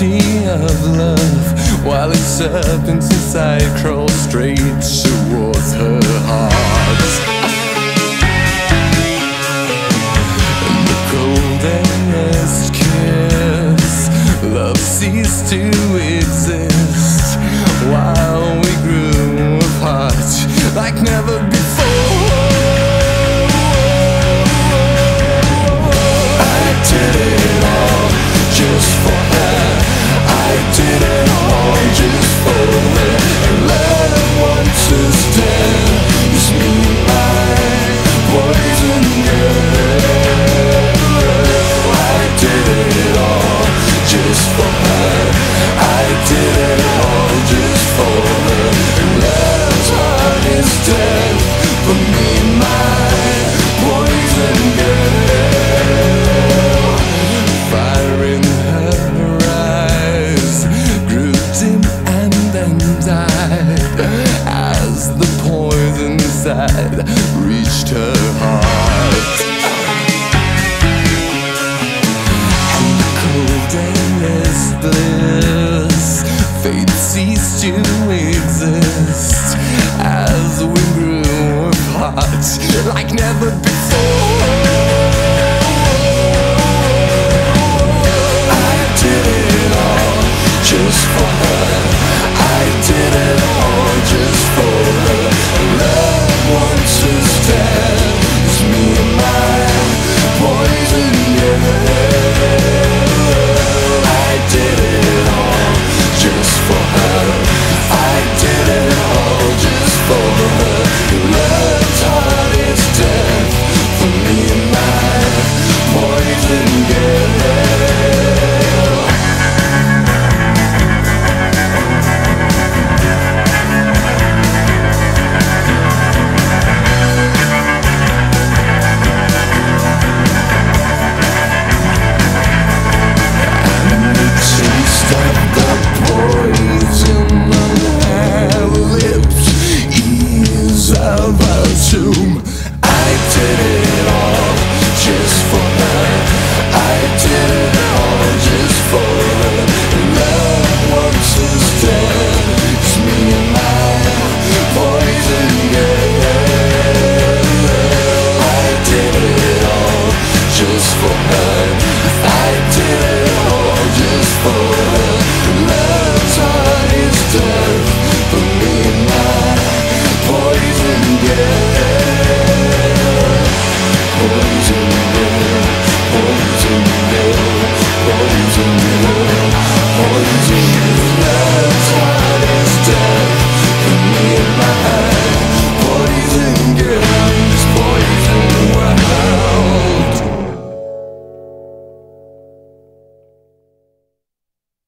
reality of love, while its serpents inside crawl straight towards her heart. And the coldest kiss, love ceased to exist, while we grew apart like never before. I did it all just for her. I did it all just for her. And love once is dead, it's me, my poison girl. I did it all just for her. I did it all just for her. And love's heart is dead for me, my poison girl. Fire in her eyes grew dim and then died as the poison inside reached her heart. And the coldest bliss, fate ceased to exist as we grew apart like never before.